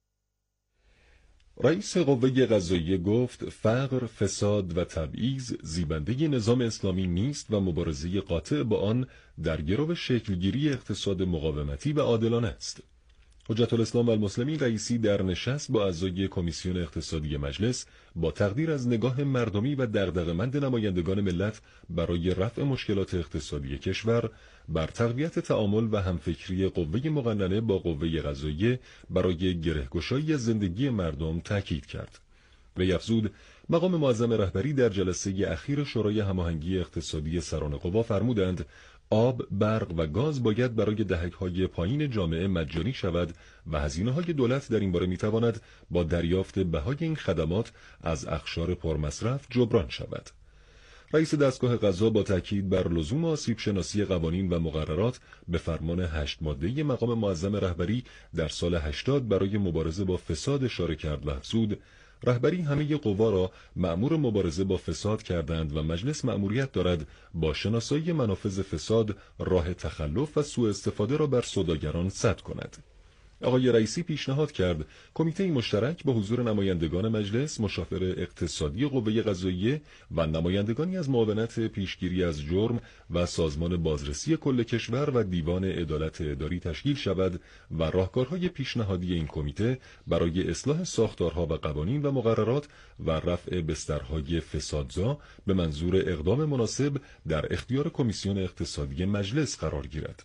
رئیس قوه قضاییه گفت فقر، فساد و تبعیض زیبنده نظام اسلامی نیست و مبارزه قاطع با آن در گرو شکلگیری اقتصاد مقاومتی و عادلانه است. حجت الاسلام و المسلمین رئیسی در نشست با اعضای کمیسیون اقتصادی مجلس با تقدیر از نگاه مردمی و دغدغه‌مند نمایندگان ملت برای رفع مشکلات اقتصادی کشور بر تقویت تعامل و همفکری قوه مقننه با قوه قضاییه برای گره‌گشایی زندگی مردم تاکید کرد. وی افزود مقام معظم رهبری در جلسه اخیر شورای هماهنگی اقتصادی سران قوا فرمودند آب، برق و گاز باید برای دهک‌های پایین جامعه مجانی شود و هزینه‌های دولت در این باره می‌تواند با دریافت بهای این خدمات از اقشار پرمصرف جبران شود. رئیس دستگاه قضا با تاکید بر لزوم آسیب شناسی قوانین و مقررات به فرمان 8 ماده‌ای مقام معظم رهبری در سال 80 برای مبارزه با فساد اشاره کرد و افزود رهبری همه قوا را مأمور مبارزه با فساد کردند و مجلس مأموریت دارد با شناسایی منافذ فساد راه تخلف و سوء استفاده را بر سوداگران سد کند. آقای رئیسی پیشنهاد کرد کمیته مشترک با حضور نمایندگان مجلس، مشاور اقتصادی قوه قضاییه و نمایندگانی از معاونت پیشگیری از جرم و سازمان بازرسی کل کشور و دیوان عدالت اداری تشکیل شود و راهکارهای پیشنهادی این کمیته برای اصلاح ساختارها و قوانین و مقررات و رفع بسترهای فسادزا به منظور اقدام مناسب در اختیار کمیسیون اقتصادی مجلس قرار گیرد.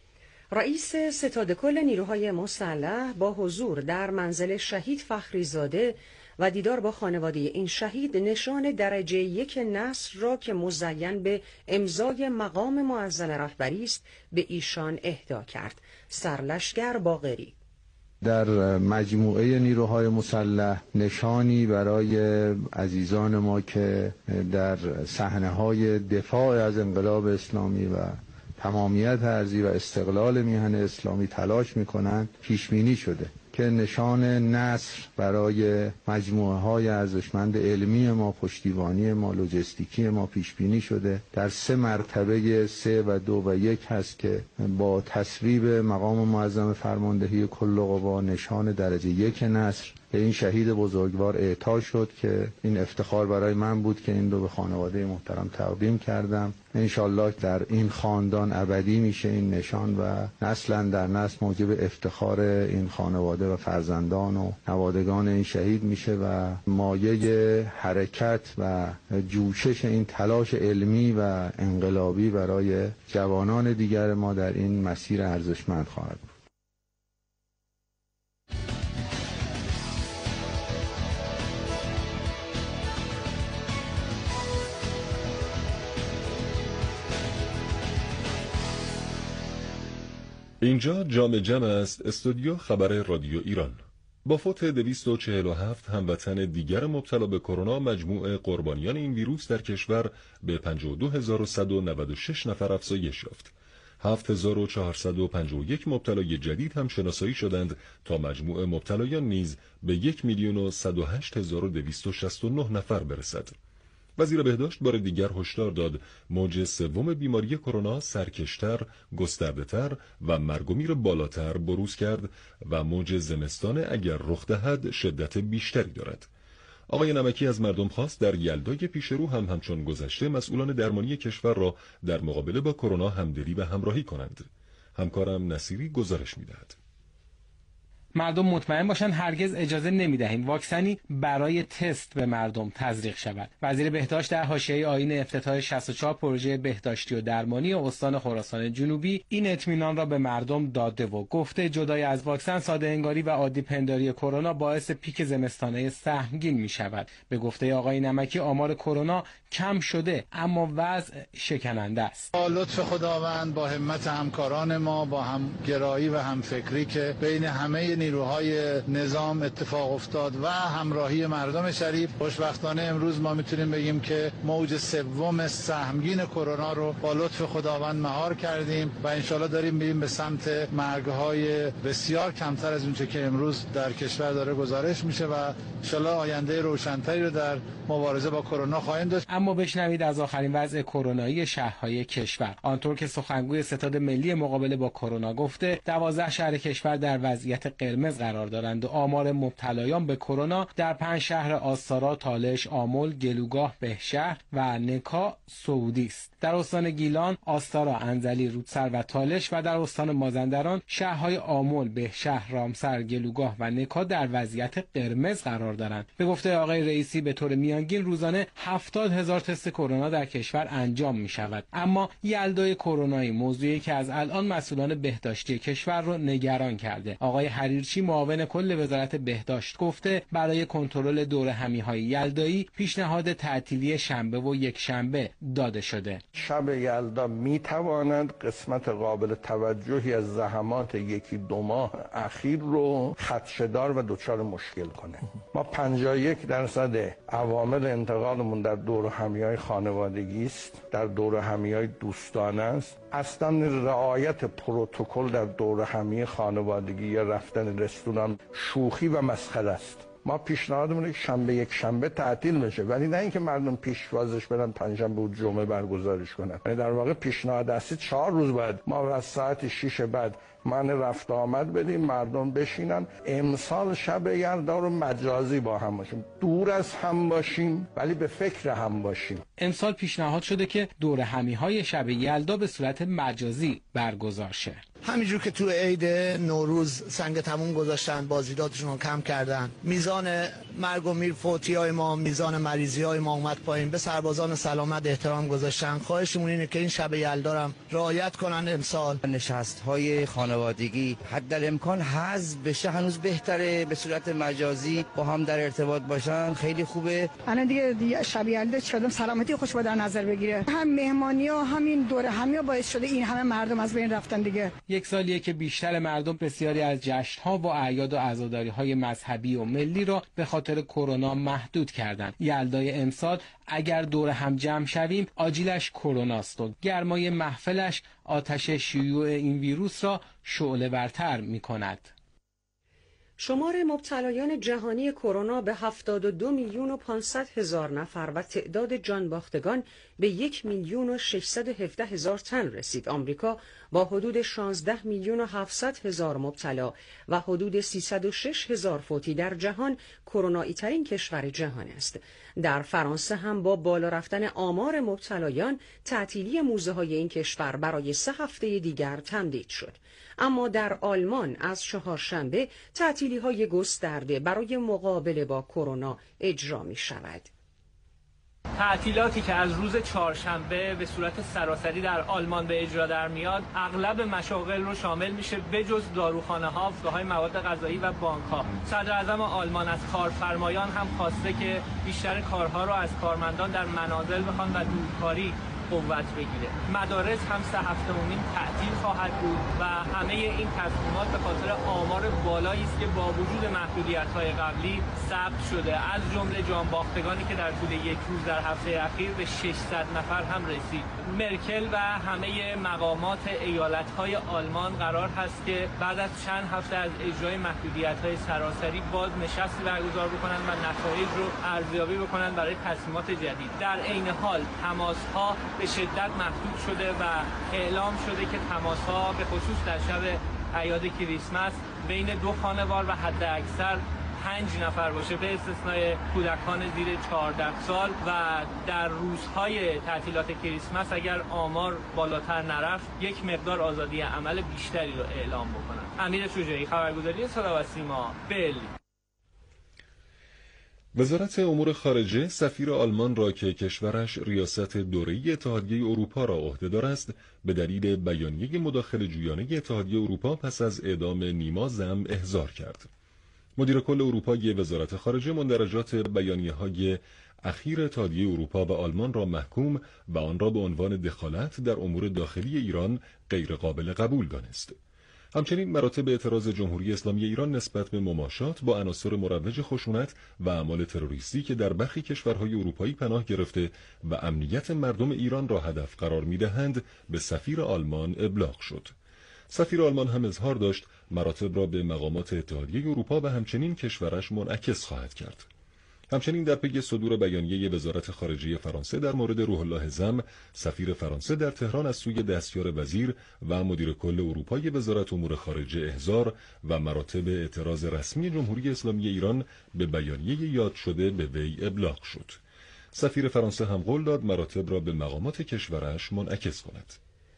رئیس ستاد کل نیروهای مسلح با حضور در منزل شهید فخریزاده و دیدار با خانواده این شهید نشان درجه 1 نصر را که مزین به امضای مقام معظم رهبری است به ایشان اهدا کرد. سرلشکر باقری: در مجموعه نیروهای مسلح نشانی برای عزیزان ما که در صحنه‌های دفاع از انقلاب اسلامی و تمامیت ارضی و استقلال میهن اسلامی تلاش میکنند پیشبینی شده که نشان نصر برای مجموعه های ارزشمند علمی ما، پشتیبانی ما، لوجستیکی ما پیشبینی شده. در 3 مرتبه 3 و 2 و 1 هست که با تصویب مقام معظم فرماندهی کل قوا نشان درجه 1 نصر به این شهید بزرگوار اعطا شد که این افتخار برای من بود که این رو به خانواده محترم تقدیم کردم. انشالله در این خاندان ابدی میشه این نشان و نسلا در نسل موجب افتخار این خانواده و فرزندان و نوادگان این شهید میشه و مایه حرکت و جوشش این تلاش علمی و انقلابی برای جوانان دیگر ما در این مسیر ارزشمند خواهد بود. اینجا جام جم است، استودیو خبر رادیو ایران. با فوت 247 هموطن دیگر مبتلا به کرونا، مجموع قربانیان این ویروس در کشور به 52196 نفر افزایش یافت. 7451 مبتلای جدید هم شناسایی شدند تا مجموع مبتلایان نیز به 1,101,269 نفر برسد. وزیر بهداشت بار دیگر هشدار داد موج سوم بیماری کرونا سرکشتر، گسترده‌تر و مرگ و میر بالاتر بروز کرد و موج زمستان اگر رخ دهد شدت بیشتری دارد. آقای نمکی از مردم خواست در یلدای پیش رو همچون گذشته مسئولان درمانی کشور را در مقابله با کرونا همدلی و همراهی کنند. همکارم نصیری گزارش می‌دهد. مردم مطمئن باشند هرگز اجازه نمی‌دهیم واکسنی برای تست به مردم تزریق شود. وزیر بهداشت در حاشیه آیین افتتاح 64 پروژه بهداشتی و درمانی استان خراسان جنوبی این اطمینان را به مردم داده و گفته جدای از واکسن ساده انگاری و عادی پنداری کرونا باعث پیک زمستانه سهمگین می‌شود. به گفته آقای نمکی آمار کرونا کم شده اما وضع شکننده است. با لطف خداوند، با همت همکاران ما، با همگرایی و همفکری که بین همه نیروهای نظام اتفاق افتاد و همراهی مردم شریف، خوشبختانه امروز ما میتونیم بگیم که موج سوم سهمگین کرونا رو با لطف خداوند مهار کردیم و انشالله داریم میریم به سمت مرگ‌های بسیار کمتر از اونچه که امروز در کشور داره گزارش میشه و انشالله آینده روشن‌تری رو در مبارزه با کرونا خواهیم داشت. اما بشنوید از آخرین وضع کرونایی شهرهای کشور. آنطور که سخنگوی ستاد ملی مقابله با کرونا گفته 12 شهر کشور در وضعیت قرمز قرار دارند و آمار مبتلایان به کرونا در 5 شهر آستارا، تالش، آمل، گلوگاه، بهشهر و نکا سعودی است. در استان گیلان، آستارا، انزلی، رودسر و تالش و در استان مازندران شهرهای آمل، بهشهر، رامسر، گلوگاه و نکا در وضعیت قرمز قرار دارند. به گفته آقای رئیسی به طور میانگین روزانه 70,000 تست کرونا در کشور انجام می شود. اما یلدای کرونایی موضوعی که از الان مسئولان بهداشتی کشور رو نگران کرده. آقای حریرچی معاون کل وزارت بهداشت گفته برای کنترل دوره همی‌های یلدایی پیشنهاد تعطیلی شنبه و یک شنبه داده شده. شب یلدا می تواند قسمت قابل توجهی از زحمات 1-2 ماه اخیر رو خدشه‌دار و دچار مشکل کنه. ما 51% عوامل انتقالمون در دوره همی‌های خانوادگی است، در دوره همی‌های دوستانه است. اصلا رعایت پروتکل در دوره همی خانوادگی یا رفتن رستوران شوخی و مسخره است. ما پیشنهادمون شنبه یک شنبه تعطیل بشه، ولی نه اینکه مردم پیشوازش برن پنجشنبه و جمعه برگزارش کنن. یعنی در واقع پیشنهاد اصلی 4 روز بعد ما از ساعت 6 بعد من رفت آمد بدیم، مردم بشینن. امسال شب یلدا رو مجازی با هم باشیم، دور از هم باشیم ولی به فکر هم باشیم. امسال پیشنهاد شده که دوره همی‌های شب یلدا به صورت مجازی برگزار شه. همینجور که تو عید نوروز سنگ تموم گذاشتن، بازدیداتشون رو کم کردن، میزان مرگ و میر فوتی‌های ما، میزان مریضی‌های ما اومد پایین، به سربازان سلامت احترام گذاشتن. خواهشمون اینه که این شب یلدا هم رعایت کنن. امسال نشست‌های خانوادگی حدالامکان حذف بشه، هنوز بهتره به صورت مجازی با هم در ارتباط باشن، خیلی خوبه. الان دیگه شب یلدا چقدر سلامتی خوش به در نظر بگیره، هم مهمانی‌ها همین دوره همی‌ها باعث شده این همه مردم از بین رفتن دیگه. یک سالیه که بیشتر مردم بسیاری از جشن‌ها و اعیاد و عزاداری‌های مذهبی و ملی را به خاطر کرونا محدود کردند. یلدای امسال اگر دور هم جمع شویم آجیلش کروناست و گرمای محفلش آتش شیوع این ویروس را شعله‌ورتر می‌کند. شمار مبتلایان جهانی کرونا به 72,500,000 نفر و تعداد جانباختگان به 1,617,000 تن رسید. آمریکا با حدود 16,700,000 مبتلا و حدود 306,000 فوتی در جهان کرونایی ترین کشور جهان است. در فرانسه هم با بالا رفتن آمار مبتلایان تعطیلی موزه‌های این کشور برای 3 هفته دیگر تمدید شد. اما در آلمان از چهارشنبه تعطیلی‌های گسترده برای مقابله با کرونا اجرا می‌شود. تعطیلاتی که از روز چهارشنبه به صورت سراسری در آلمان به اجرا در میاد اغلب مشاغل رو شامل میشه بجز داروخانه‌ها، فروشگاه‌های مواد غذایی و بانک‌ها. صدر اعظم آلمان از کارفرمایان هم خواسته که بیشتر کارها رو از کارمندان در منازل بخوان و دورکاری قوت بگیره. مدارس هم 3 هفته و نیم تعطیل خواهد بود و همه این تصمیمات به خاطر آمار بالایی است که با وجود محدودیت‌های قبلی ثبت شده، از جمله جانباختگانی که در طول یک روز در هفته اخیر به 600 نفر هم رسید. مرکل و همه مقامات ایالت‌های آلمان قرار هست که بعد از چند هفته از اجرای محدودیت‌های سراسری باز نشستی برگزار بکنند و نتایج رو ارزیابی بکنند برای تصمیمات جدید. در عین حال تماس‌ها به شدت محدود شده و اعلام شده که تماس‌ها به خصوص در شب اعیاد کریسمس بین 2 خانوار و حد اکثر 5 نفر باشه، به استثنای کودکان زیر 14 سال و در روزهای تعطیلات کریسمس اگر آمار بالاتر نرفت یک مقدار آزادی عمل بیشتری رو اعلام بکنن. امیر شجاعی، خبرگزاری صدا و سیما، برلین. وزارت امور خارجه سفیر آلمان را که کشورش ریاست دوره‌ای اتحادیه اروپا را عهدهدار است به دلیل بیانیه مداخله جویانه اتحادیه اروپا پس از اعدام نیما زم احضار کرد. مدیر کل اروپای وزارت خارجه مندرجات بیانیه‌های اخیر اتحادیه اروپا و آلمان را محکوم و آن را به عنوان دخالت در امور داخلی ایران غیرقابل قبول دانست. همچنین مراتب اعتراض جمهوری اسلامی ایران نسبت به مماشات با عناصر مروج خشونت و اعمال تروریستی که در برخی کشورهای اروپایی پناه گرفته و امنیت مردم ایران را هدف قرار می‌دهند به سفیر آلمان ابلاغ شد. سفیر آلمان هم اظهار داشت مراتب را به مقامات اتحادیه اروپا و همچنین کشورش منعکس خواهد کرد. همچنین در پی صدور بیانیه وزارت خارجه فرانسه در مورد روح الله زم، سفیر فرانسه در تهران از سوی دستیار وزیر و مدیر کل اروپای وزارت امور خارجه احضار و مراتب اعتراض رسمی جمهوری اسلامی ایران به بیانیه یاد شده به وی ابلاغ شد. سفیر فرانسه هم قول داد مراتب را به مقامات کشورش منعکس کند.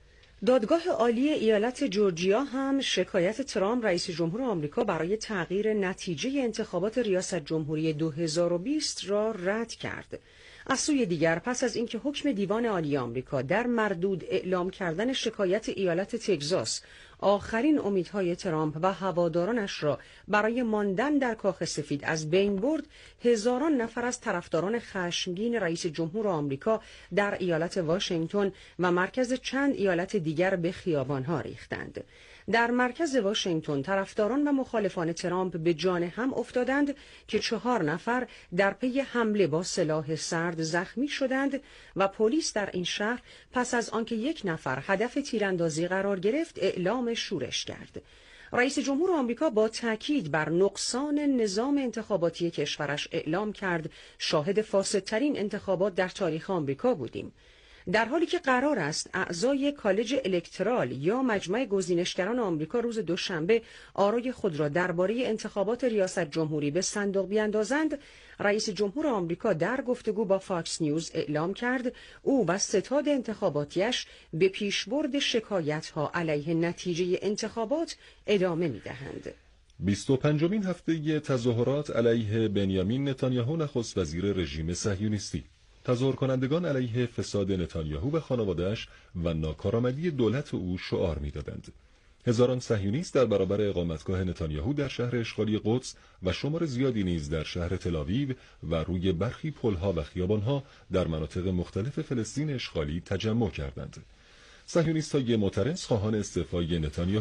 دادگاه عالی ایالت جورجیا هم شکایت ترامپ رئیس جمهور آمریکا برای تغییر نتیجه انتخابات ریاست جمهوری 2020 را رد کرد. از سوی دیگر پس از اینکه حکم دیوان عالی آمریکا در مردود اعلام کردن شکایت ایالت تگزاس آخرین امیدهای ترامپ و هوادارانش را برای ماندن در کاخ سفید از بین برد، هزاران نفر از طرفداران خشمگین رئیس جمهور آمریکا در ایالت واشنگتن و مرکز چند ایالت دیگر به خیابانها ریختند. در مرکز واشنگتن طرفداران و مخالفان ترامپ به جان هم افتادند که 4 نفر در پی حمله با سلاح سرد زخمی شدند و پلیس در این شهر پس از آنکه 1 نفر هدف تیراندازی قرار گرفت اعلام شورش کرد. رئیس جمهور آمریکا با تاکید بر نقصان نظام انتخاباتی کشورش اعلام کرد شاهد فاسدترین انتخابات در تاریخ آمریکا بودیم. در حالی که قرار است اعضای کالج الکترال یا مجمع گزینشگران آمریکا روز دوشنبه آرای خود را درباره انتخابات ریاست جمهوری به صندوق بیاندازند، رئیس جمهور آمریکا در گفتگو با فاکس نیوز اعلام کرد او و ستاد انتخاباتیش به پیشبرد شکایت‌ها علیه نتیجه انتخابات ادامه می‌دهند. 25مین هفته تظاهرات علیه بنیامین نتانیاهو نخست وزیر رژیم صهیونیستی. تظاهر کنندگان علیه فساد نتانیاهو و خانواده‌اش و ناکارآمدی دولت او شعار می‌دادند. هزاران صهیونیست در برابر اقامتگاه نتانیاهو در شهر اشغالی قدس و شمار زیادی نیز در شهر تل‌آویو و روی برخی پل‌ها و خیابان‌ها در مناطق مختلف فلسطین اشغالی تجمع کردند. صهیونیست‌های معترض خواهان استعفای نتانیاهو